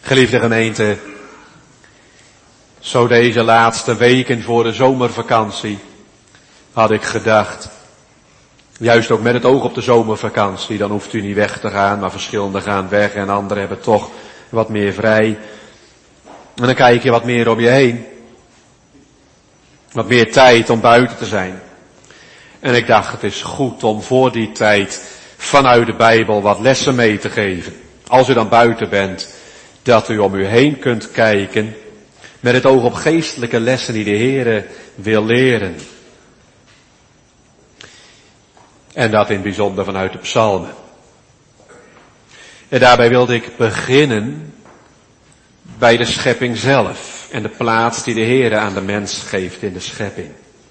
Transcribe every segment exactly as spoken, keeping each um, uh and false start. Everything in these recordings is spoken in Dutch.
Geliefde gemeente, zo deze laatste weken voor de zomervakantie had ik gedacht, juist ook met het oog op de zomervakantie, dan hoeft u niet weg te gaan, maar verschillende gaan weg en anderen hebben toch wat meer vrij. En dan kijk je wat meer om je heen. Wat meer tijd om buiten te zijn. En ik dacht, het is goed om voor die tijd vanuit de Bijbel wat lessen mee te geven. Als u dan buiten bent, dat u om u heen kunt kijken met het oog op geestelijke lessen die de Heere wil leren. En dat in het bijzonder vanuit de psalmen. En daarbij wilde ik beginnen bij de schepping zelf en de plaats die de Heere aan de mens geeft in de schepping.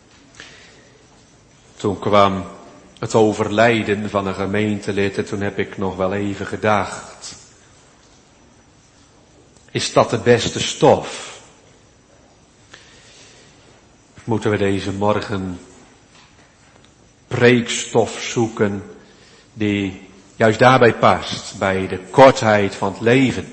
Toen kwam het overlijden van een gemeentelid en toen heb ik nog wel even gedacht, is dat de beste stof? Of moeten we deze morgen preekstof zoeken die juist daarbij past, bij de kortheid van het leven?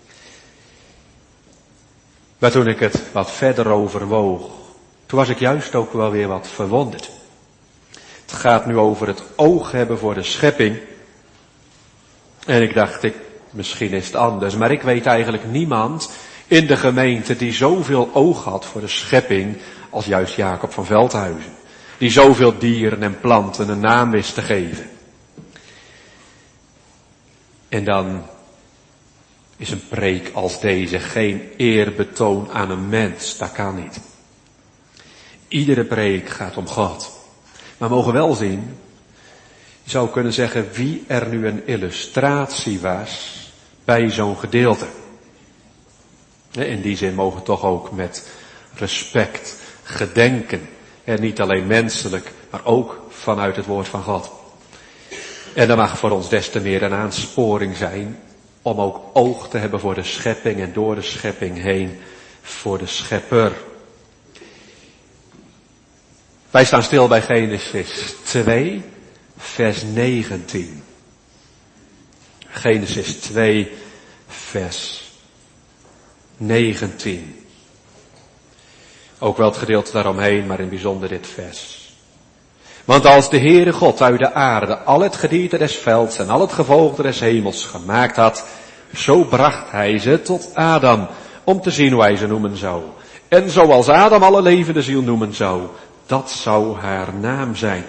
Maar toen ik het wat verder overwoog, toen was ik juist ook wel weer wat verwonderd. Het gaat nu over het oog hebben voor de schepping. En ik dacht, ik, misschien is het anders, maar ik weet eigenlijk niemand in de gemeente die zoveel oog had voor de schepping als juist Jacob van Veldhuizen. Die zoveel dieren en planten een naam wist te geven. En dan is een preek als deze geen eerbetoon aan een mens. Dat kan niet. Iedere preek gaat om God. Maar we mogen wel zien, je zou kunnen zeggen, wie er nu een illustratie was bij zo'n gedeelte. In die zin mogen we toch ook met respect gedenken. En niet alleen menselijk, maar ook vanuit het woord van God. En dat mag voor ons des te meer een aansporing zijn om ook oog te hebben voor de schepping en door de schepping heen voor de schepper. Wij staan stil bij Genesis twee, vers negentien. Genesis twee, vers negentien. Ook wel het gedeelte daaromheen, maar in het bijzonder dit vers. Want als de Heere God uit de aarde al het gedierte des velds en al het gevogelte des hemels gemaakt had, zo bracht hij ze tot Adam, om te zien hoe hij ze noemen zou. En zoals Adam alle levende ziel noemen zou, dat zou haar naam zijn.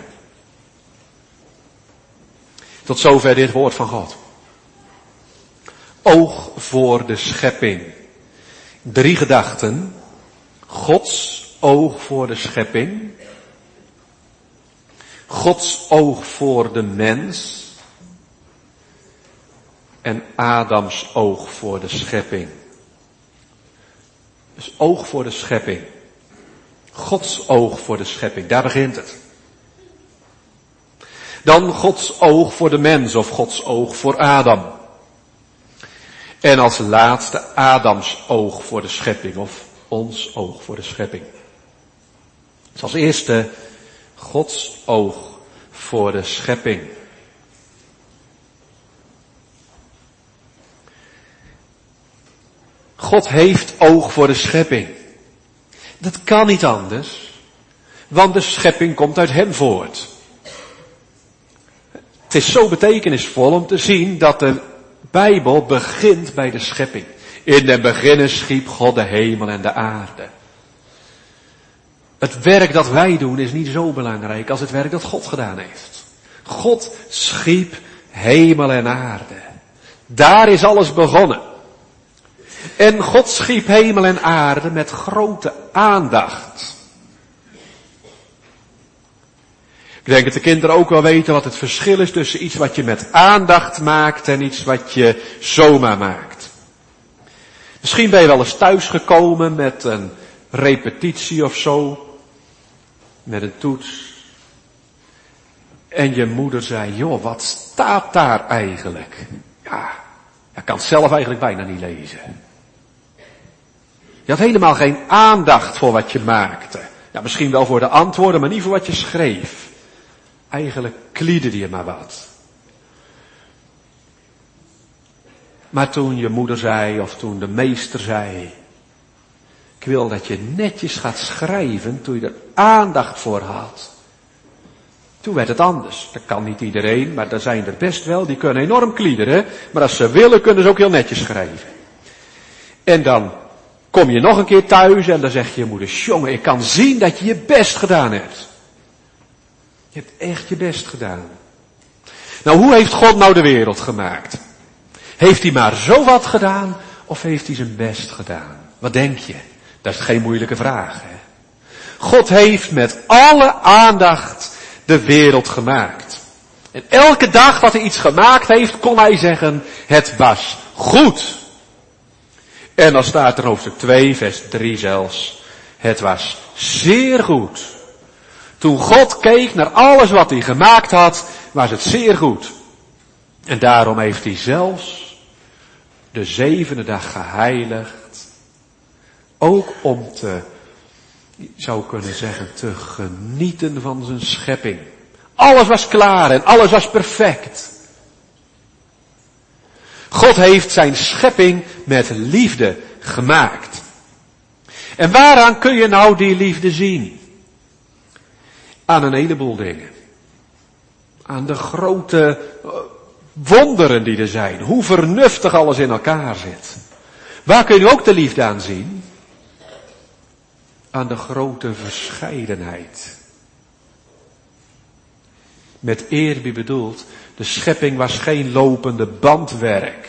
Tot zover dit woord van God. Oog voor de schepping. Drie gedachten. Gods oog voor de schepping. Gods oog voor de mens. En Adams oog voor de schepping. Dus oog voor de schepping. Gods oog voor de schepping, daar begint het. Dan Gods oog voor de mens of Gods oog voor Adam. En als laatste Adams oog voor de schepping of ons oog voor de schepping. Dus als eerste Gods oog voor de schepping. God heeft oog voor de schepping. Dat kan niet anders, want de schepping komt uit hem voort. Het is zo betekenisvol om te zien dat de Bijbel begint bij de schepping. In den beginnen schiep God de hemel en de aarde. Het werk dat wij doen is niet zo belangrijk als het werk dat God gedaan heeft. God schiep hemel en aarde. Daar is alles begonnen. En God schiep hemel en aarde met grote aandacht. Ik denk dat de kinderen ook wel weten wat het verschil is tussen iets wat je met aandacht maakt en iets wat je zomaar maakt. Misschien ben je wel eens thuisgekomen met een repetitie of zo, met een toets. En je moeder zei, joh, wat staat daar eigenlijk? Ja, ik kan het zelf eigenlijk bijna niet lezen. Je had helemaal geen aandacht voor wat je maakte. Ja, misschien wel voor de antwoorden, maar niet voor wat je schreef. Eigenlijk kliederde je maar wat. Maar toen je moeder zei, of toen de meester zei, ik wil dat je netjes gaat schrijven, toen je er aandacht voor had. Toen werd het anders. Dat kan niet iedereen, maar er zijn er best wel, die kunnen enorm kliederen. Maar als ze willen, kunnen ze ook heel netjes schrijven. En dan kom je nog een keer thuis en dan zeg je moeder, jongen, ik kan zien dat je je best gedaan hebt. Je hebt echt je best gedaan. Nou, hoe heeft God nou de wereld gemaakt? Heeft hij maar zo wat gedaan of heeft hij zijn best gedaan? Wat denk je? Dat is geen moeilijke vraag, hè? God heeft met alle aandacht de wereld gemaakt. En elke dag dat hij iets gemaakt heeft, kon hij zeggen, het was goed. En dan staat er hoofdstuk twee, vers drie zelfs, het was zeer goed. Toen God keek naar alles wat hij gemaakt had, was het zeer goed. En daarom heeft hij zelfs de zevende dag geheiligd, ook om te, je zou kunnen zeggen, te genieten van zijn schepping. Alles was klaar en alles was perfect. God heeft zijn schepping met liefde gemaakt. En waaraan kun je nou die liefde zien? Aan een heleboel dingen. Aan de grote wonderen die er zijn. Hoe vernuftig alles in elkaar zit. Waar kun je ook de liefde aan zien? Aan de grote verscheidenheid. Met eerbied bedoeld, de schepping was geen lopende bandwerk.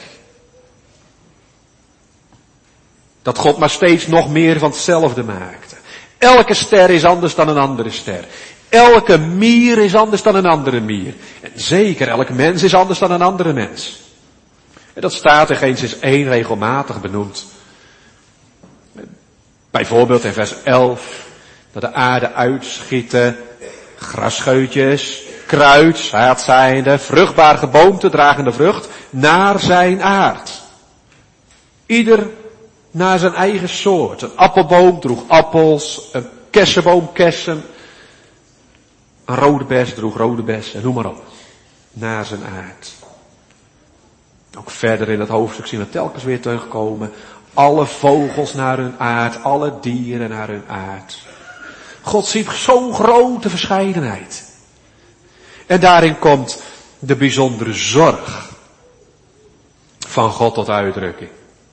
Dat God maar steeds nog meer van hetzelfde maakte. Elke ster is anders dan een andere ster. Elke mier is anders dan een andere mier. En zeker, elk mens is anders dan een andere mens. En dat staat in Genesis één regelmatig benoemd. Bijvoorbeeld in vers elf, dat de aarde uitschieten, grasscheutjes, kruid, zaadzaaiende, vruchtbaar geboomte, dragende vrucht, naar zijn aard. Ieder naar zijn eigen soort. Een appelboom droeg appels, een kersenboom kersen, een rode bes droeg rode bessen, noem maar op. Naar zijn aard. Ook verder in het hoofdstuk zien we telkens weer terugkomen. Alle vogels naar hun aard, alle dieren naar hun aard. God ziet zo'n grote verscheidenheid. En daarin komt de bijzondere zorg van God tot uitdrukking.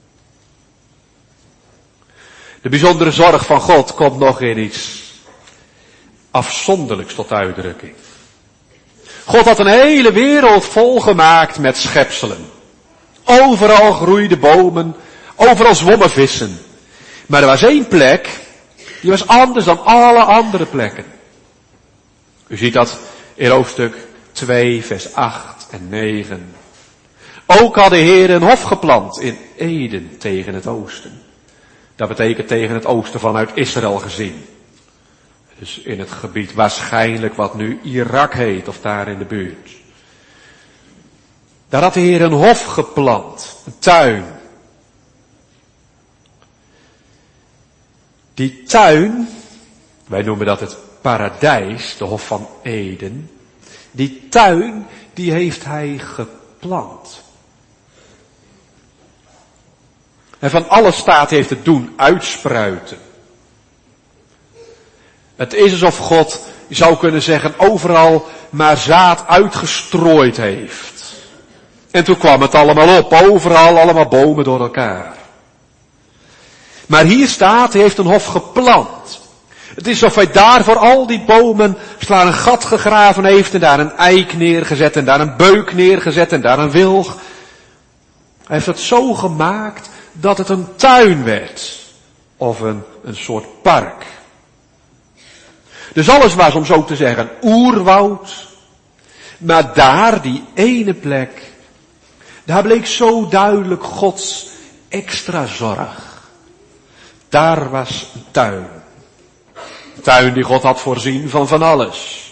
De bijzondere zorg van God komt nog in iets afzonderlijks tot uitdrukking. God had een hele wereld volgemaakt met schepselen. Overal groeiden bomen, overal zwommen vissen. Maar er was één plek, die was anders dan alle andere plekken. U ziet dat in hoofdstuk twee, vers acht en negen. Ook had de Heer een hof geplant in Eden tegen het oosten. Dat betekent tegen het oosten vanuit Israël gezien. Dus in het gebied waarschijnlijk wat nu Irak heet, of daar in de buurt. Daar had de Heer een hof geplant, een tuin. Die tuin, wij noemen dat het paradijs, de hof van Eden. Die tuin, die heeft hij geplant. En van alle staat heeft het doen uitspruiten. Het is alsof God, je zou kunnen zeggen, overal maar zaad uitgestrooid heeft. En toen kwam het allemaal op, overal allemaal bomen door elkaar. Maar hier staat, hij heeft een hof geplant. Het is alsof hij daar voor al die bomen slaan een gat gegraven heeft en daar een eik neergezet en daar een beuk neergezet en daar een wilg. Hij heeft het zo gemaakt dat het een tuin werd. Of een, een soort park. Dus alles was, om zo te zeggen, oerwoud. Maar daar, die ene plek, daar bleek zo duidelijk Gods extra zorg. Daar was een tuin. Een tuin die God had voorzien van van alles.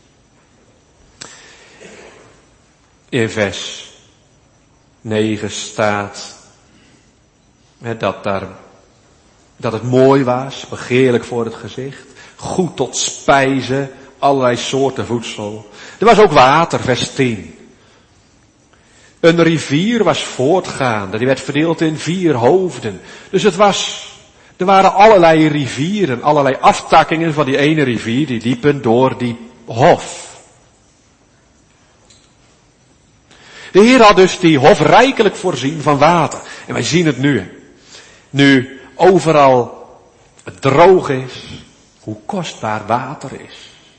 In vers negen staat dat, daar, dat het mooi was, begeerlijk voor het gezicht, goed tot spijzen, allerlei soorten voedsel. Er was ook water, vers tien. Een rivier was voortgaande, die werd verdeeld in vier hoofden. Dus het was, er waren allerlei rivieren, allerlei aftakkingen van die ene rivier, die liepen door die hof. De Heer had dus die hof rijkelijk voorzien van water. En wij zien het nu. Nu overal het droog is, hoe kostbaar water is.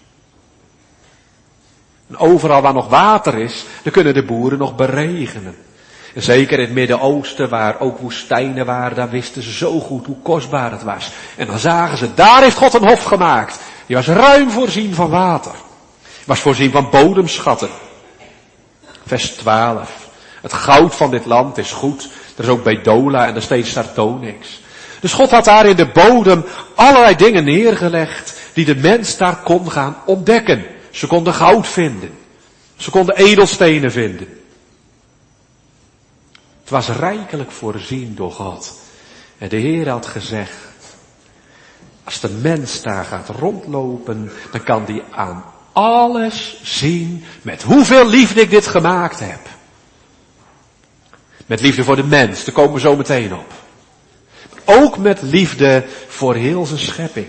En overal waar nog water is, dan kunnen de boeren nog beregenen. En zeker in het Midden-Oosten, waar ook woestijnen waren, daar wisten ze zo goed hoe kostbaar het was. En dan zagen ze, daar heeft God een hof gemaakt. Die was ruim voorzien van water. Was voorzien van bodemschatten. Vers twaalf. Het goud van dit land is goed. Er is ook Bedola en er steeds Sartonix. Dus God had daar in de bodem allerlei dingen neergelegd die de mens daar kon gaan ontdekken. Ze konden goud vinden. Ze konden edelstenen vinden. Het was rijkelijk voorzien door God. En de Heer had gezegd, als de mens daar gaat rondlopen, dan kan die aan alles zien met hoeveel liefde ik dit gemaakt heb. Met liefde voor de mens, daar komen we zo meteen op. Ook met liefde voor heel zijn schepping.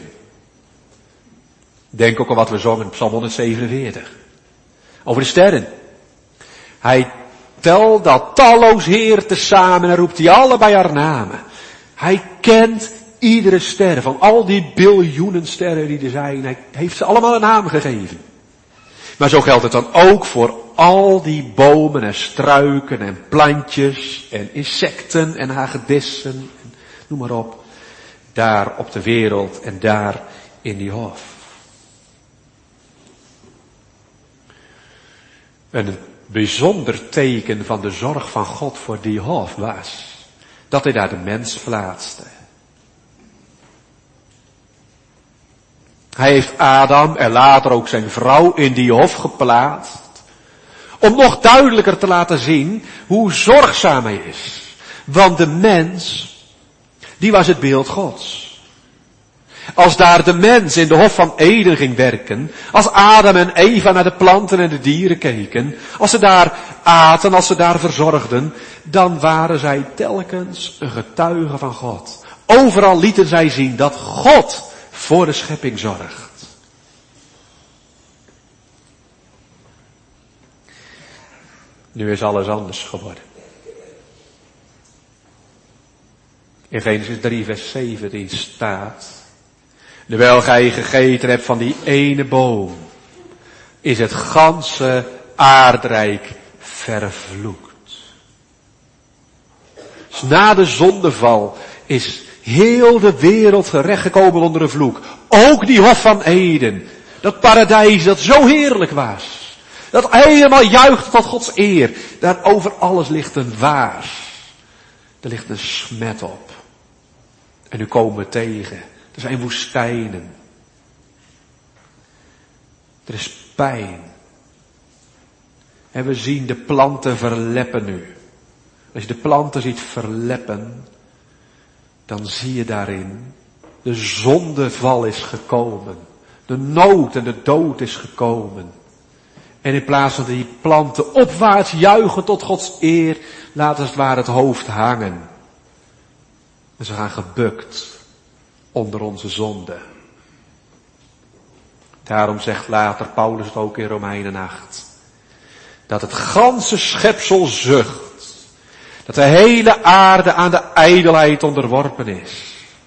Denk ook aan wat we zongen in Psalm honderdzevenenveertig. Over de sterren. Hij telt dat talloos Heer tezamen en roept die alle bij haar namen. Hij kent iedere ster, van al die biljoenen sterren die er zijn. Hij heeft ze allemaal een naam gegeven. Maar zo geldt het dan ook voor al die bomen en struiken en plantjes en insecten en hagedissen. En noem maar op. Daar op de wereld en daar in die hof. Een bijzonder teken van de zorg van God voor die hof was dat hij daar de mens plaatste. Hij heeft Adam en later ook zijn vrouw in die hof geplaatst. Om nog duidelijker te laten zien hoe zorgzaam hij is. Want de mens, die was het beeld Gods. Als daar de mens in de hof van Eden ging werken, als Adam en Eva naar de planten en de dieren keken, als ze daar aten, als ze daar verzorgden, dan waren zij telkens een getuige van God. Overal lieten zij zien dat God voor de schepping zorgt. Nu is alles anders geworden. In Genesis drie vers zeventien staat, terwijl gij gegeten hebt van die ene boom, is het ganse aardrijk vervloekt. Dus na de zondeval is heel de wereld terechtgekomen onder een vloek. Ook die hof van Eden. Dat paradijs dat zo heerlijk was. Dat helemaal juicht tot Gods eer. Daar over alles ligt een waas. Er ligt een smet op. En nu komen we tegen. Er zijn woestijnen. Er is pijn. En we zien de planten verleppen nu. Als je de planten ziet verleppen, dan zie je daarin, de zondeval is gekomen. De nood en de dood is gekomen. En in plaats van die planten opwaarts juichen tot Gods eer, laten ze het ware het hoofd hangen. En ze gaan gebukt onder onze zonde. Daarom zegt later Paulus het ook in Romeinen acht. Dat het ganse schepsel zucht. Dat de hele aarde aan de ijdelheid onderworpen is.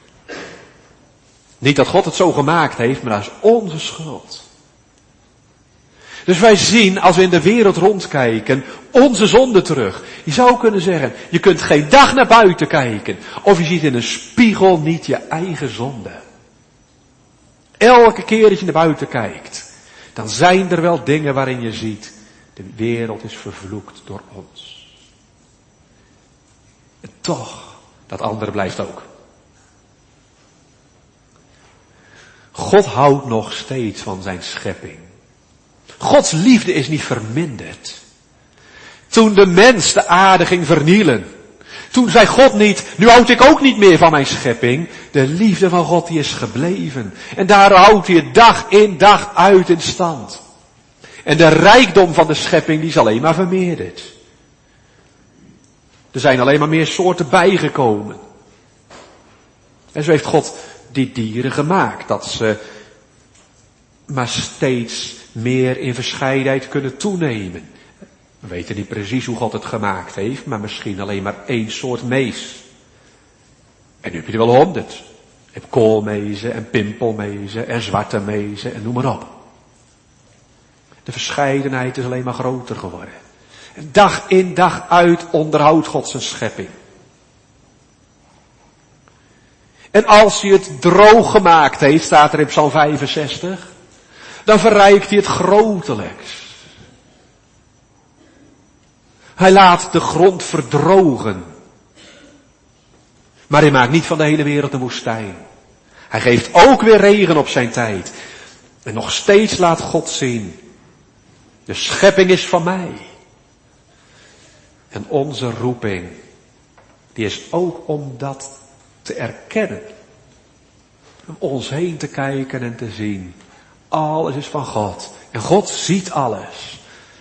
Niet dat God het zo gemaakt heeft, maar dat is onze schuld. Dus wij zien, als we in de wereld rondkijken, onze zonde terug. Je zou kunnen zeggen, je kunt geen dag naar buiten kijken. Of je ziet in een spiegel niet je eigen zonde. Elke keer dat je naar buiten kijkt, dan zijn er wel dingen waarin je ziet, de wereld is vervloekt door ons. En toch, dat andere blijft ook. God houdt nog steeds van zijn schepping. Gods liefde is niet verminderd. Toen de mens de aarde ging vernielen, toen zei God niet, nu houd ik ook niet meer van mijn schepping. De liefde van God die is gebleven. En daar houdt hij het dag in dag uit in stand. En de rijkdom van de schepping die is alleen maar vermeerderd. Er zijn alleen maar meer soorten bijgekomen. En zo heeft God die dieren gemaakt, dat ze maar steeds meer in verscheidenheid kunnen toenemen. We weten niet precies hoe God het gemaakt heeft, maar misschien alleen maar één soort mees. En nu heb je er wel honderd. Je hebt koolmezen en pimpelmezen en zwarte mezen en noem maar op. De verscheidenheid is alleen maar groter geworden. Dag in dag uit onderhoudt God zijn schepping. En als hij het droog gemaakt heeft, staat er in Psalm vijfenzestig, dan verrijkt hij het grotelijks. Hij laat de grond verdrogen. Maar hij maakt niet van de hele wereld een woestijn. Hij geeft ook weer regen op zijn tijd. En nog steeds laat God zien, de schepping is van mij. En onze roeping, die is ook om dat te erkennen. Om ons heen te kijken en te zien. Alles is van God. En God ziet alles.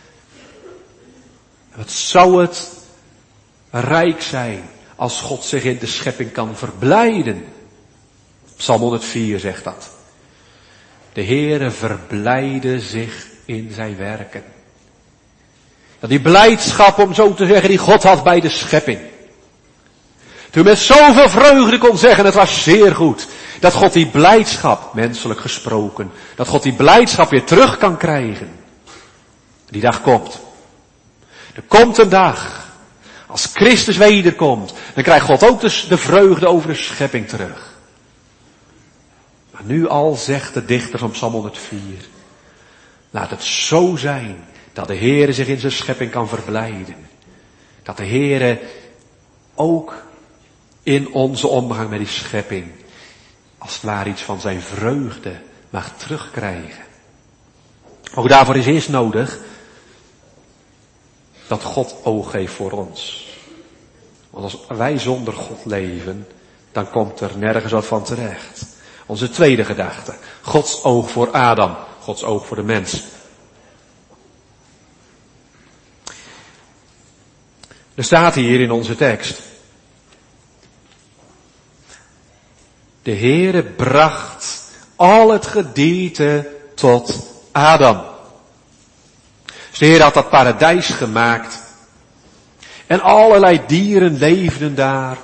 Wat zou het rijk zijn als God zich in de schepping kan verblijden. Psalm honderdvier zegt dat. De Heere verblijde zich in zijn werken. Dat die blijdschap, om zo te zeggen, die God had bij de schepping. Toen met zoveel vreugde kon zeggen, het was zeer goed. Dat God die blijdschap, menselijk gesproken, dat God die blijdschap weer terug kan krijgen. Die dag komt. Er komt een dag, als Christus wederkomt, dan krijgt God ook de, de vreugde over de schepping terug. Maar nu al zegt de dichter van Psalm honderdvier, laat het zo zijn dat de Heere zich in zijn schepping kan verblijden. Dat de Heere ook in onze omgang met die schepping als het ware iets van zijn vreugde mag terugkrijgen. Ook daarvoor is eerst nodig dat God oog heeft voor ons. Want als wij zonder God leven, dan komt er nergens wat van terecht. Onze tweede gedachte. Gods oog voor Adam. Gods oog voor de mens. Er staat hier in onze tekst. De Heere bracht al het gedierte tot Adam. Dus de Heer had dat paradijs gemaakt. En allerlei dieren leefden daar.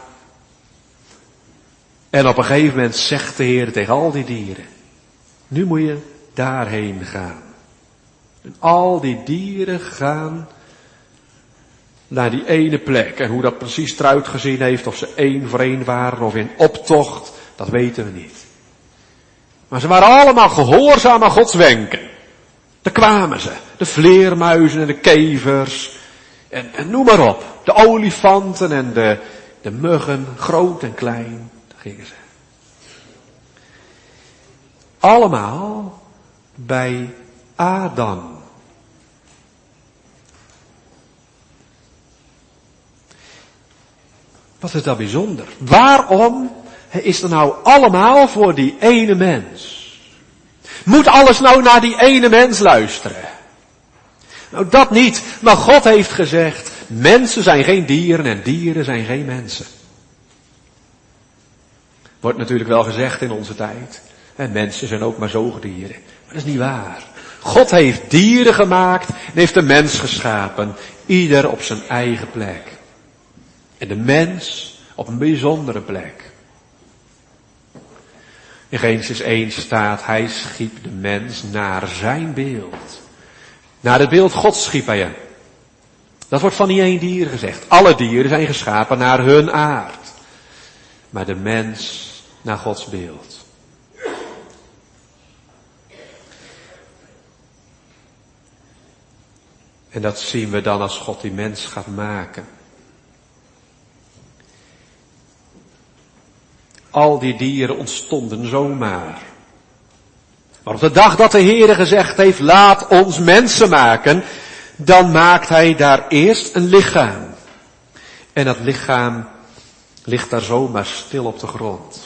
En op een gegeven moment zegt de Heer tegen al die dieren, nu moet je daarheen gaan. En al die dieren gaan naar die ene plek. En hoe dat precies eruit gezien heeft, of ze één voor één waren of in optocht, dat weten we niet. Maar ze waren allemaal gehoorzaam aan Gods wenken. Daar kwamen ze. De vleermuizen en de kevers. En, en noem maar op. De olifanten en de, de muggen, groot en klein. Daar gingen ze. Allemaal bij Adam. Wat is dat bijzonder? Waarom is er nou allemaal voor die ene mens? Moet alles nou naar die ene mens luisteren? Nou, dat niet. Maar God heeft gezegd, mensen zijn geen dieren en dieren zijn geen mensen. Wordt natuurlijk wel gezegd in onze tijd. En mensen zijn ook maar zoogdieren. Maar dat is niet waar. God heeft dieren gemaakt en heeft de mens geschapen. Ieder op zijn eigen plek. En de mens op een bijzondere plek. In Genesis één staat, hij schiep de mens naar zijn beeld. Naar het beeld Gods schiep hij hem. Dat wordt van niet één dier gezegd. Alle dieren zijn geschapen naar hun aard. Maar de mens naar Gods beeld. En dat zien we dan als God die mens gaat maken. Al die dieren ontstonden zomaar. Maar op de dag dat de Heere gezegd heeft, laat ons mensen maken, dan maakt hij daar eerst een lichaam. En dat lichaam ligt daar zomaar stil op de grond.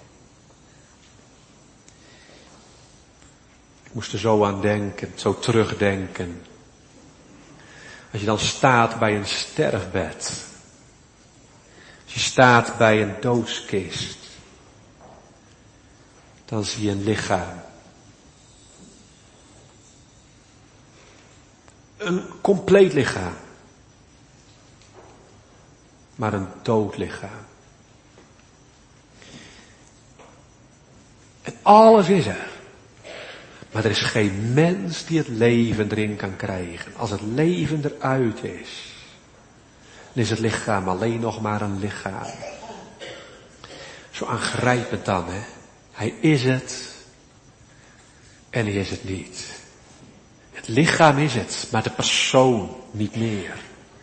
Ik moest er zo aan denken, zo terugdenken. Als je dan staat bij een sterfbed. Als je staat bij een doodskist, dan zie je een lichaam. Een compleet lichaam. Maar een dood lichaam. En alles is er. Maar er is geen mens die het leven erin kan krijgen. Als het leven eruit is, dan is het lichaam alleen nog maar een lichaam. Zo aangrijpend dan, hè. Hij is het en hij is het niet. Het lichaam is het, maar de persoon niet meer.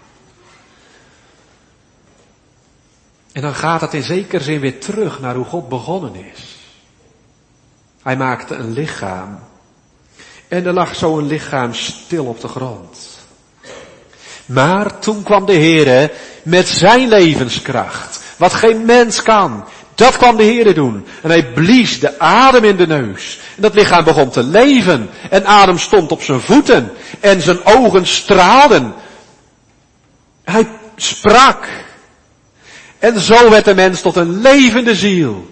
En dan gaat het in zekere zin weer terug naar hoe God begonnen is. Hij maakte een lichaam. En er lag zo'n lichaam stil op de grond. Maar toen kwam de Heere met zijn levenskracht. Wat geen mens kan. Dat kwam de Heere doen. En hij blies de adem in de neus. En dat lichaam begon te leven. En Adam stond op zijn voeten. En zijn ogen straalden. Hij sprak. En zo werd de mens tot een levende ziel.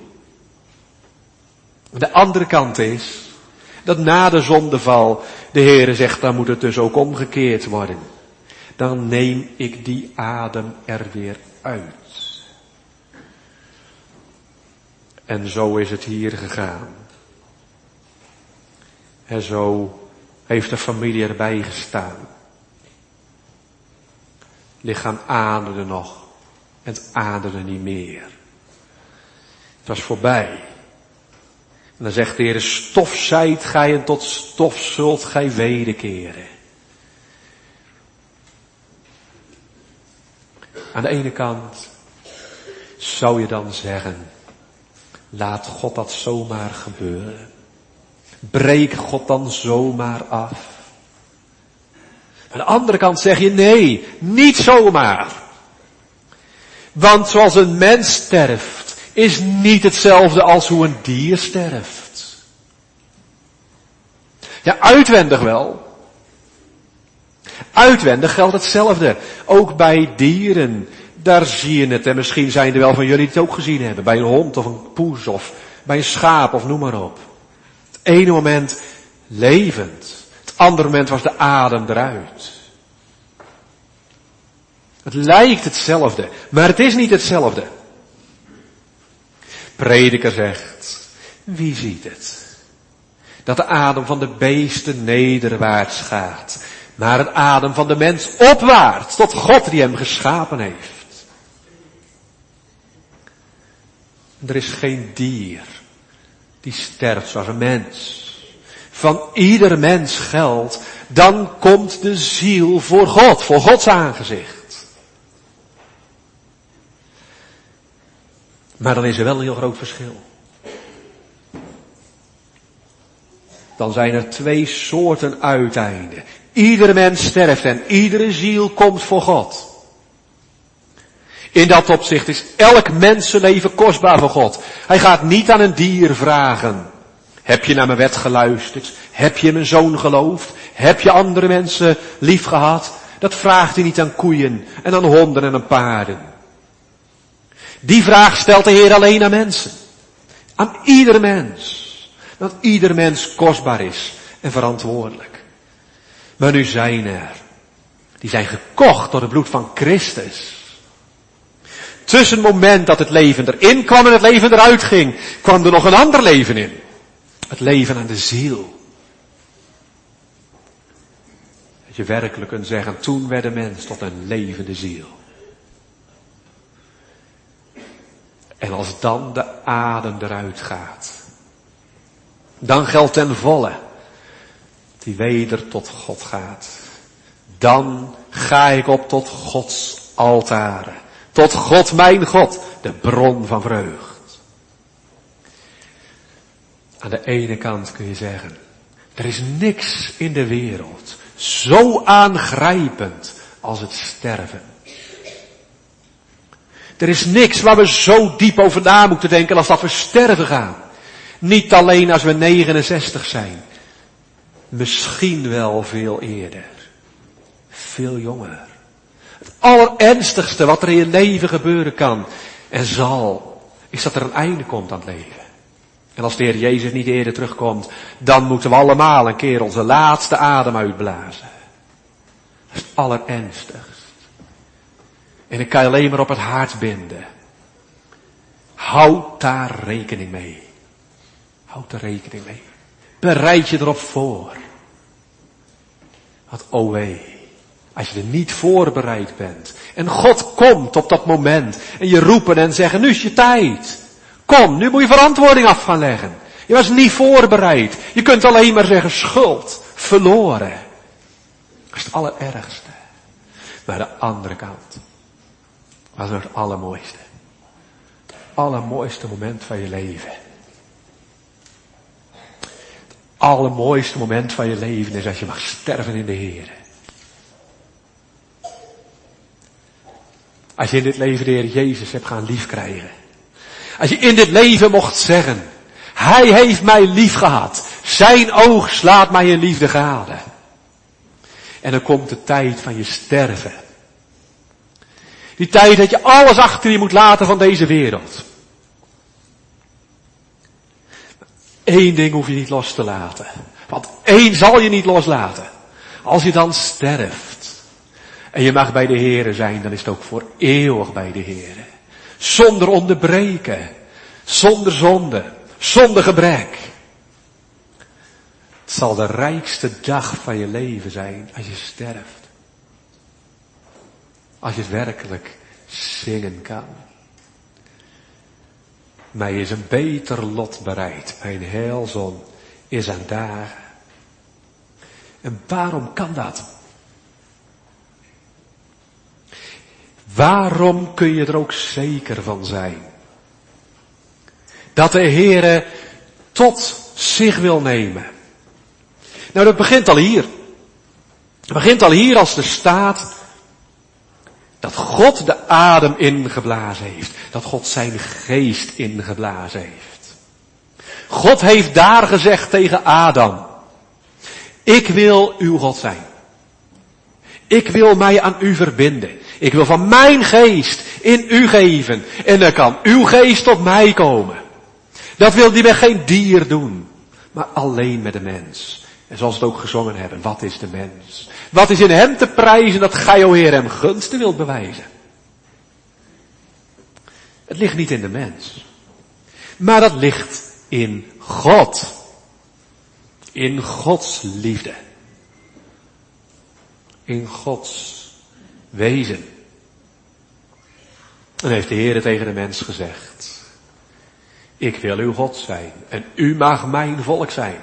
De andere kant is dat na de zondeval de Heere zegt, dan moet het dus ook omgekeerd worden. Dan neem ik die adem er weer uit. En zo is het hier gegaan. En zo heeft de familie erbij gestaan. Het lichaam ademde nog. En het ademde niet meer. Het was voorbij. En dan zegt de Heer, stof zijt gij en tot stof zult gij wederkeren. Aan de ene kant zou je dan zeggen, laat God dat zomaar gebeuren. Breek God dan zomaar af. Aan de andere kant zeg je, nee, niet zomaar. Want zoals een mens sterft, is niet hetzelfde als hoe een dier sterft. Ja, uitwendig wel. Uitwendig geldt hetzelfde. Ook bij dieren, daar zie je het. En misschien zijn er wel van jullie die het ook gezien hebben. Bij een hond of een poes of bij een schaap of noem maar op. Het ene moment levend. Het andere moment was de adem eruit. Het lijkt hetzelfde, maar het is niet hetzelfde. Prediker zegt, wie ziet het? Dat de adem van de beesten nederwaarts gaat, maar het adem van de mens opwaarts, tot God die hem geschapen heeft. Er is geen dier die sterft zoals een mens. Van ieder mens geldt, dan komt de ziel voor God, voor Gods aangezicht. Maar dan is er wel een heel groot verschil. Dan zijn er twee soorten uiteinden. Iedere mens sterft en iedere ziel komt voor God. In dat opzicht is elk mensenleven kostbaar voor God. Hij gaat niet aan een dier vragen. Heb je naar mijn wet geluisterd? Heb je mijn zoon geloofd? Heb je andere mensen lief gehad? Dat vraagt hij niet aan koeien en aan honden en aan paarden. Die vraag stelt de Heer alleen aan mensen. Aan ieder mens. Dat ieder mens kostbaar is en verantwoordelijk. Maar nu zijn er, die zijn gekocht door het bloed van Christus. Tussen het moment dat het leven erin kwam en het leven eruit ging, kwam er nog een ander leven in. Het leven aan de ziel. Dat je werkelijk kunt zeggen, toen werd de mens tot een levende ziel. En als dan de adem eruit gaat, dan geldt ten volle, die weder tot God gaat. Dan ga ik op tot Gods altaren. Tot God mijn God, de bron van vreugd. Aan de ene kant kun je zeggen, er is niks in de wereld zo aangrijpend als het sterven. Er is niks waar we zo diep over na moeten denken als dat we sterven gaan. Niet alleen als we negenenzestig zijn. Misschien wel veel eerder. Veel jonger. Het allerernstigste wat er in je leven gebeuren kan en zal, is dat er een einde komt aan het leven. En als de Heer Jezus niet eerder terugkomt, dan moeten we allemaal een keer onze laatste adem uitblazen. Dat is het allerernstigst. En ik kan je alleen maar op het hart binden. Houd daar rekening mee. Houd er rekening mee. Bereid je erop voor. Want o wee, als je er niet voorbereid bent. En God komt op dat moment. En je roepen en zeggen, nu is je tijd. Kom, nu moet je verantwoording af gaan leggen. Je was niet voorbereid. Je kunt alleen maar zeggen, schuld, verloren. Dat is het allerergste. Maar de andere kant. Was nog het allermooiste. Het allermooiste moment van je leven. Het allermooiste moment van je leven is als je mag sterven in de Heer. Als je in dit leven de Heer Jezus hebt gaan liefkrijgen. Als je in dit leven mocht zeggen, Hij heeft mij lief gehad. Zijn oog slaat mij in liefde gade. En dan komt de tijd van je sterven. Die tijd dat je alles achter je moet laten van deze wereld. Eén ding hoef je niet los te laten. Want één zal je niet loslaten. Als je dan sterft. En je mag bij de Heere zijn, dan is het ook voor eeuwig bij de Heere. Zonder onderbreken. Zonder zonde. Zonder gebrek. Het zal de rijkste dag van je leven zijn als je sterft. Als je het werkelijk zingen kan. Mij is een beter lot bereid. Mijn heilzon is aan dagen. En waarom kan dat? Waarom kun je er ook zeker van zijn? Dat de Heere tot zich wil nemen. Nou, dat begint al hier. Het begint al hier als er staat dat God de adem ingeblazen heeft. Dat God zijn geest ingeblazen heeft. God heeft daar gezegd tegen Adam. Ik wil uw God zijn. Ik wil mij aan u verbinden. Ik wil van mijn geest in u geven. En dan kan uw geest tot mij komen. Dat wil die met geen dier doen. Maar alleen met de mens. En zoals we het ook gezongen hebben. Wat is de mens? Wat is in hem te prijzen dat gij, o Heer, hem gunsten wilt bewijzen? Het ligt niet in de mens. Maar dat ligt in God. In Gods liefde. In Gods wezen. En heeft de Heer tegen de mens gezegd. Ik wil uw God zijn. En u mag mijn volk zijn.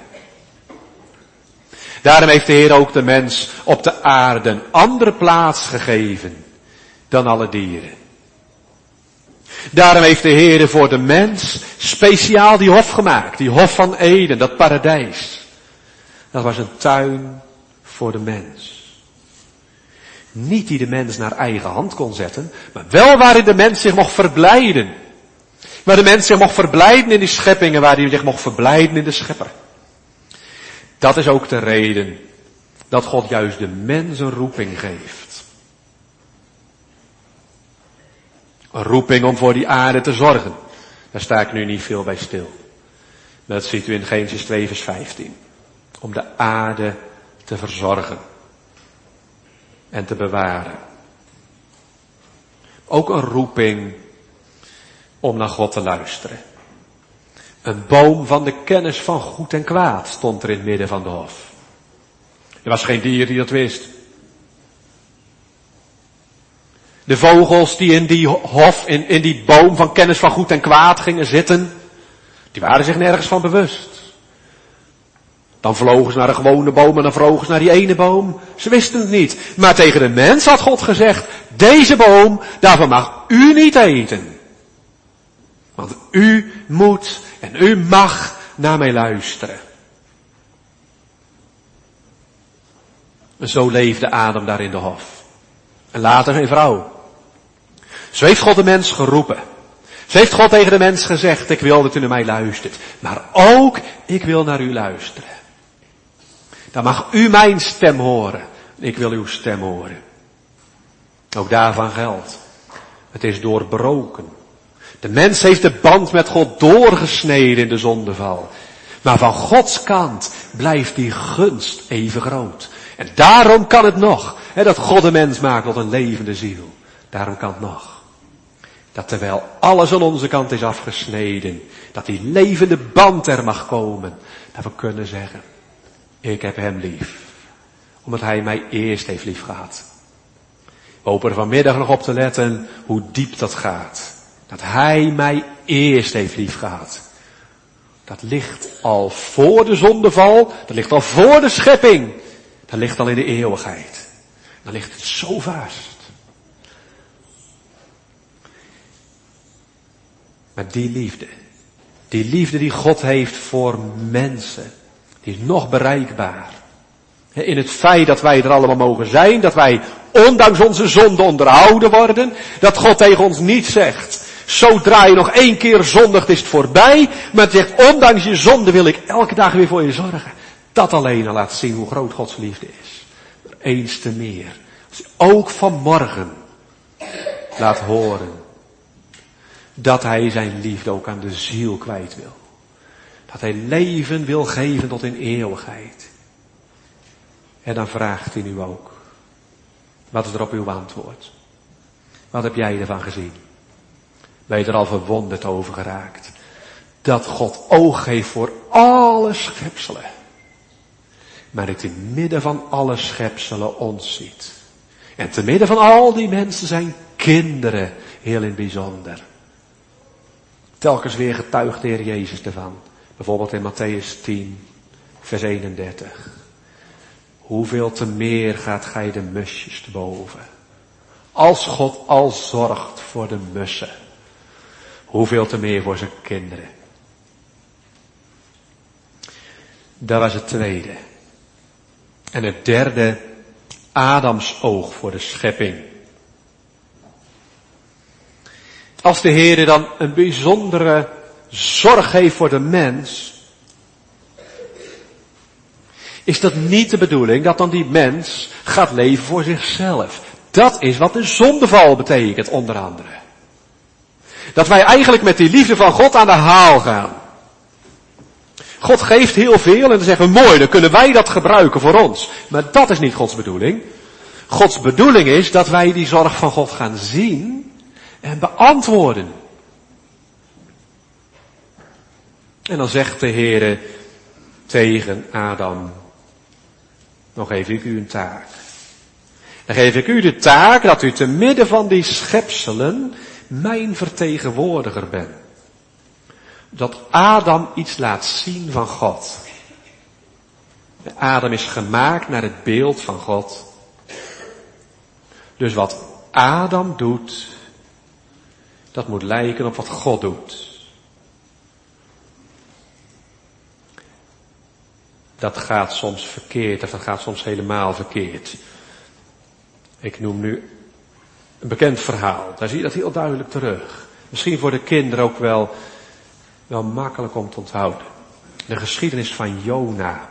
Daarom heeft de Heer ook de mens op de aarde een andere plaats gegeven dan alle dieren. Daarom heeft de Heer voor de mens speciaal die hof gemaakt. Die hof van Eden, dat paradijs. Dat was een tuin voor de mens. Niet die de mens naar eigen hand kon zetten, maar wel waarin de mens zich mocht verblijden. Waar de mens zich mocht verblijden in die scheppingen, waar hij zich mocht verblijden in de schepper. Dat is ook de reden dat God juist de mens een roeping geeft. Een roeping om voor die aarde te zorgen. Daar sta ik nu niet veel bij stil. Dat ziet u in Genesis twee vers vijftien. Om de aarde te verzorgen. En te bewaren. Ook een roeping om naar God te luisteren. Een boom van de kennis van goed en kwaad stond er in het midden van de hof. Er was geen dier die dat wist. De vogels die in die hof, in, in die boom van kennis van goed en kwaad gingen zitten, die waren zich nergens van bewust. Dan vlogen ze naar een gewone boom en dan vlogen ze naar die ene boom. Ze wisten het niet. Maar tegen de mens had God gezegd, deze boom, daarvan mag u niet eten. Want u moet en u mag naar mij luisteren. En zo leefde Adam daar in de hof. En later zijn vrouw. Zo heeft God de mens geroepen. Zo heeft God tegen de mens gezegd, ik wil dat u naar mij luistert. Maar ook, ik wil naar u luisteren. Dan mag u mijn stem horen. Ik wil uw stem horen. Ook daarvan geldt. Het is doorbroken. De mens heeft de band met God doorgesneden in de zondeval. Maar van Gods kant blijft die gunst even groot. En daarom kan het nog, hè, dat God de mens maakt tot een levende ziel. Daarom kan het nog. Dat terwijl alles aan onze kant is afgesneden, dat die levende band er mag komen. Dat we kunnen zeggen, ik heb hem lief. Omdat hij mij eerst heeft lief gehad. We hopen er vanmiddag nog op te letten hoe diep dat gaat. Dat hij mij eerst heeft lief gehad. Dat ligt al voor de zondeval. Dat ligt al voor de schepping. Dat ligt al in de eeuwigheid. Dan ligt het zo vast. Maar die liefde. Die liefde die God heeft voor mensen. Die is nog bereikbaar. In het feit dat wij er allemaal mogen zijn. Dat wij ondanks onze zonde onderhouden worden. Dat God tegen ons niet zegt. Zodra je nog één keer zondigt is het voorbij. Maar het zegt, ondanks je zonde wil ik elke dag weer voor je zorgen. Dat alleen al laat zien hoe groot Gods liefde is. Maar eens te meer. Als hij ook vanmorgen laat horen. Dat hij zijn liefde ook aan de ziel kwijt wil. Dat hij leven wil geven tot in eeuwigheid. En dan vraagt hij nu ook. Wat is er op uw antwoord? Wat heb jij ervan gezien? Ben je er al verwonderd over geraakt? Dat God oog heeft voor alle schepselen. Maar het in midden van alle schepselen ons ziet. En te midden van al die mensen zijn kinderen heel in het bijzonder. Telkens weer getuigt de Heer Jezus ervan. Bijvoorbeeld in Matthäus tien, vers eenendertig. Hoeveel te meer gaat gij de musjes te boven. Als God al zorgt voor de mussen. Hoeveel te meer voor zijn kinderen. Dat was het tweede. En het derde, Adams oog voor de schepping. Als de Heer dan een bijzondere zorg heeft voor de mens, is dat niet de bedoeling dat dan die mens gaat leven voor zichzelf. Dat is wat de zondeval betekent, onder andere. Dat wij eigenlijk met die liefde van God aan de haal gaan. God geeft heel veel en dan zeggen we, mooi, dan kunnen wij dat gebruiken voor ons. Maar dat is niet Gods bedoeling. Gods bedoeling is dat wij die zorg van God gaan zien en beantwoorden. En dan zegt de Heere tegen Adam, nog geef ik u een taak. Dan geef ik u de taak dat u te midden van die schepselen mijn vertegenwoordiger bent. Dat Adam iets laat zien van God. Adam is gemaakt naar het beeld van God. Dus wat Adam doet, dat moet lijken op wat God doet. Dat gaat soms verkeerd, of dat gaat soms helemaal verkeerd. Ik noem nu een bekend verhaal. Daar zie je dat heel duidelijk terug. Misschien voor de kinderen ook wel, wel makkelijk om te onthouden. De geschiedenis van Jona.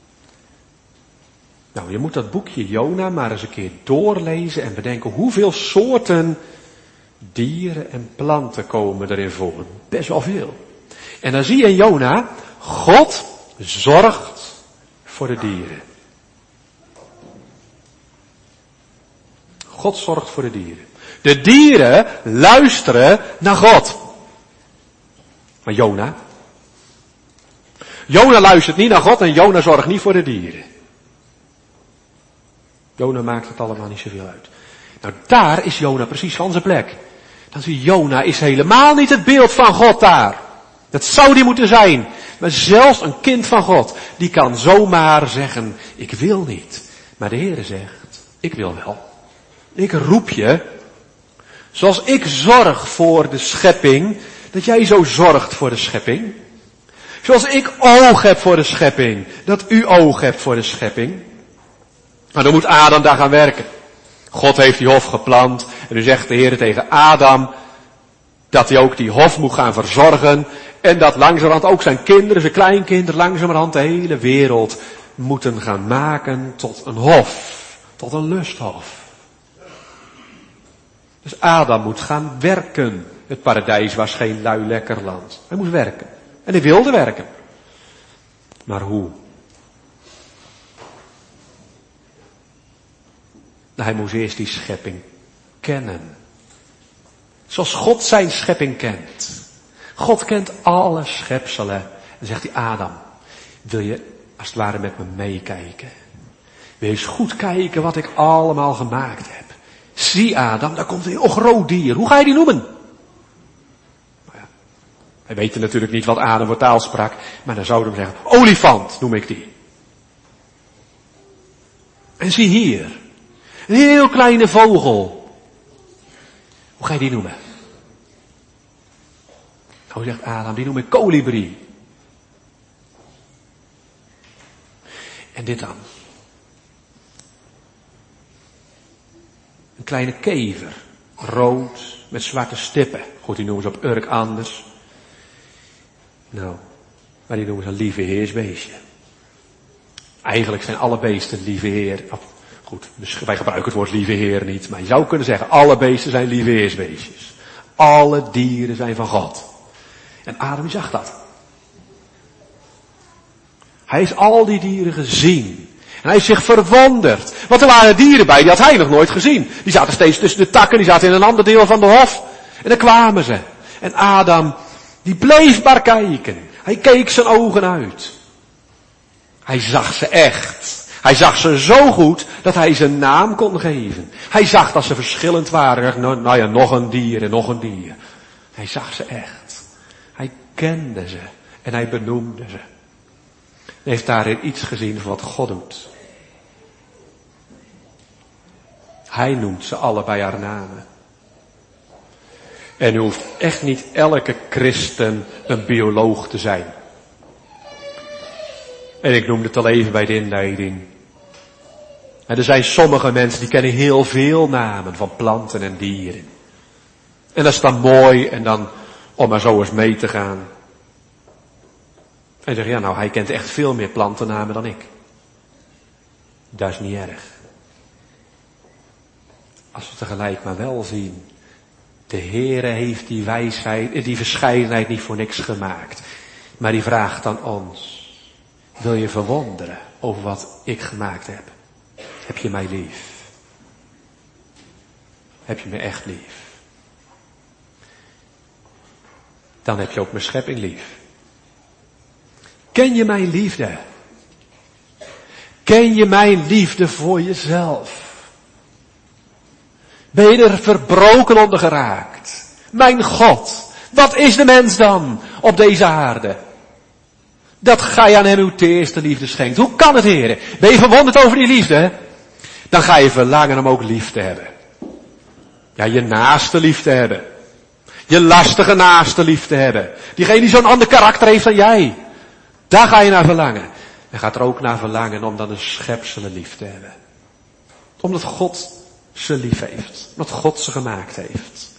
Nou, je moet dat boekje Jona maar eens een keer doorlezen en bedenken hoeveel soorten dieren en planten komen erin voor. Best wel veel. En dan zie je in Jona, God zorgt voor de dieren. God zorgt voor de dieren. De dieren luisteren naar God. Maar Jona? Jona luistert niet naar God en Jona zorgt niet voor de dieren. Jona maakt het allemaal niet zoveel uit. Nou, daar is Jona precies van zijn plek. Dan zie je, Jona is helemaal niet het beeld van God daar. Dat zou die moeten zijn. Maar zelfs een kind van God, die kan zomaar zeggen, ik wil niet. Maar de Heere zegt, ik wil wel. Ik roep je, zoals ik zorg voor de schepping, dat jij zo zorgt voor de schepping. Zoals ik oog heb voor de schepping, dat u oog hebt voor de schepping. Maar dan moet Adam daar gaan werken. God heeft die hof geplant en nu zegt de Heer tegen Adam dat hij ook die hof moet gaan verzorgen en dat langzamerhand ook zijn kinderen, zijn kleinkinderen, langzamerhand de hele wereld moeten gaan maken tot een hof, tot een lusthof. Dus Adam moet gaan werken. Het paradijs was geen lui lekker land. Hij moest werken. En hij wilde werken. Maar hoe? Nou, hij moest eerst die schepping kennen. Zoals God zijn schepping kent. God kent alle schepselen. En dan zegt hij, Adam, wil je als het ware met me meekijken? Wil je eens goed kijken wat ik allemaal gemaakt heb? Zie Adam, daar komt een heel groot dier. Hoe ga je die noemen? Nou ja, wij weten natuurlijk niet wat Adam voor taal sprak. Maar dan zouden we zeggen, olifant noem ik die. En zie hier, een heel kleine vogel. Hoe ga je die noemen? Nou zegt Adam, die noem ik kolibrie. En dit dan? Een kleine kever, rood, met zwarte stippen. Goed, die noemen ze op Urk anders. Nou, maar die noemen ze een lieve heersbeestje. Eigenlijk zijn alle beesten lieve heer. Oh, goed, wij gebruiken het woord lieve heer niet, maar je zou kunnen zeggen, alle beesten zijn lieve heersbeestjes. Alle dieren zijn van God. En Adam zag dat. Hij heeft al die dieren gezien. En hij is zich verwonderd. Want er waren dieren bij, die had hij nog nooit gezien. Die zaten steeds tussen de takken, die zaten in een ander deel van de hof. En daar kwamen ze. En Adam, die bleef maar kijken. Hij keek zijn ogen uit. Hij zag ze echt. Hij zag ze zo goed, dat hij ze een naam kon geven. Hij zag dat ze verschillend waren. Nou, nou ja, nog een dier en nog een dier. Hij zag ze echt. Hij kende ze. En hij benoemde ze. Hij heeft daarin iets gezien van wat God doet. Hij noemt ze allebei haar namen. En u hoeft echt niet elke christen een bioloog te zijn. En ik noemde het al even bij de inleiding. En er zijn sommige mensen die kennen heel veel namen van planten en dieren. En dat is dan mooi en dan om maar zo eens mee te gaan. En zeg ja, nou hij kent echt veel meer plantennamen dan ik. Dat is niet erg. Als we tegelijk maar wel zien. De Heere heeft die wijsheid, die verscheidenheid niet voor niks gemaakt. Maar die vraagt aan ons. Wil je verwonderen over wat ik gemaakt heb? Heb je mij lief? Heb je me echt lief? Dan heb je ook mijn schepping lief. Ken je mijn liefde? Ken je mijn liefde voor jezelf? Ben je er verbroken onder geraakt? Mijn God, wat is de mens dan op deze aarde? Dat gij aan hem uw teerste liefde schenkt. Hoe kan het, heren? Ben je verwonderd over die liefde? Dan ga je verlangen om ook lief te hebben. Ja, je naaste lief te hebben. Je lastige naaste lief te hebben. Diegene die zo'n ander karakter heeft dan jij. Daar ga je naar verlangen. En gaat er ook naar verlangen om dan een schepselen lief te hebben. Omdat God ze lief heeft. Omdat God ze gemaakt heeft.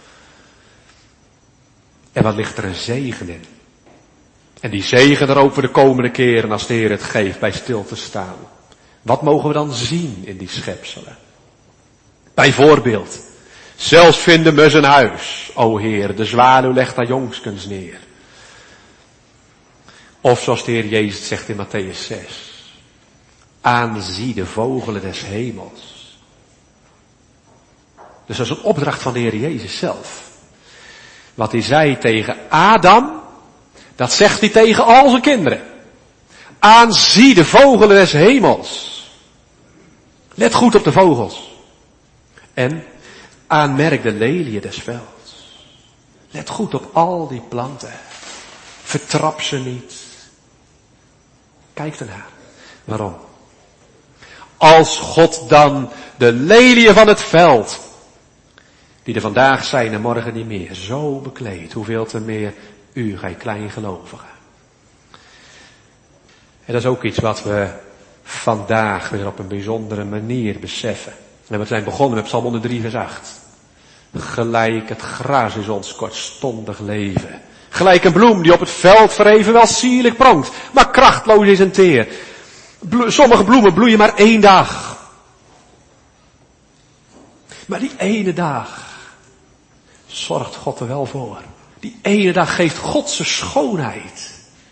En wat ligt er een zegen in? En die zegen er ook voor de komende keren als de Heer het geeft bij stil te staan. Wat mogen we dan zien in die schepselen? Bijvoorbeeld, zelfs vinden we zijn huis. O Heer, de zwaluw legt haar jongskens neer. Of zoals de Heer Jezus zegt in Matthäus zes. Aanzie de vogelen des hemels. Dus dat is een opdracht van de Heer Jezus zelf. Wat hij zei tegen Adam, dat zegt hij tegen al zijn kinderen. Aanzie de vogelen des hemels. Let goed op de vogels. En aanmerk de leliën des velds. Let goed op al die planten. Vertrap ze niet. Kijk ernaar. Waarom? Als God dan de leliën van het veld, die er vandaag zijn en morgen niet meer, zo bekleedt, hoeveel te meer u, gij kleingelovigen. En dat is ook iets wat we vandaag weer op een bijzondere manier beseffen. En we zijn begonnen met Psalm honderd drie vers acht. Gelijk het gras is ons kortstondig leven. Gelijk een bloem die op het veld verheven wel sierlijk pronkt, maar krachtloos is en teer. Blo- sommige bloemen bloeien maar één dag. Maar die ene dag, zorgt God er wel voor. Die ene dag geeft God zijn schoonheid.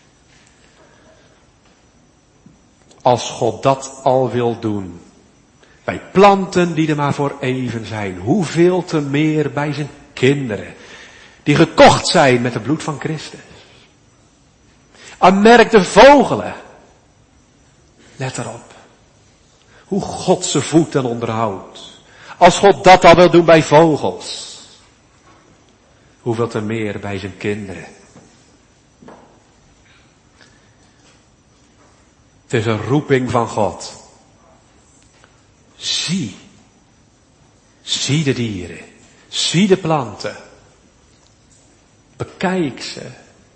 Als God dat al wil doen, bij planten die er maar voor even zijn, hoeveel te meer bij zijn kinderen, die gekocht zijn met het bloed van Christus. Aanmerk de vogelen. Let erop. Hoe God zijn voeten onderhoudt. Als God dat al wil doen bij vogels, hoeveel te meer bij zijn kinderen. Het is een roeping van God. Zie. Zie de dieren. Zie de planten. Bekijk ze.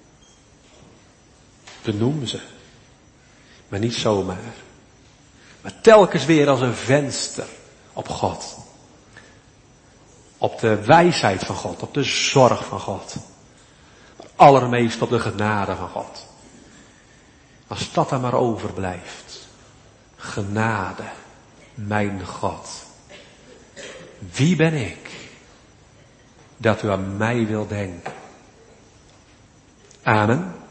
Benoem ze. Maar niet zomaar. Maar telkens weer als een venster op God. Op de wijsheid van God. Op de zorg van God. Maar allermeest op de genade van God. Als dat er maar overblijft. Genade. Mijn God. Wie ben ik? Dat u aan mij wilt denken. Amen.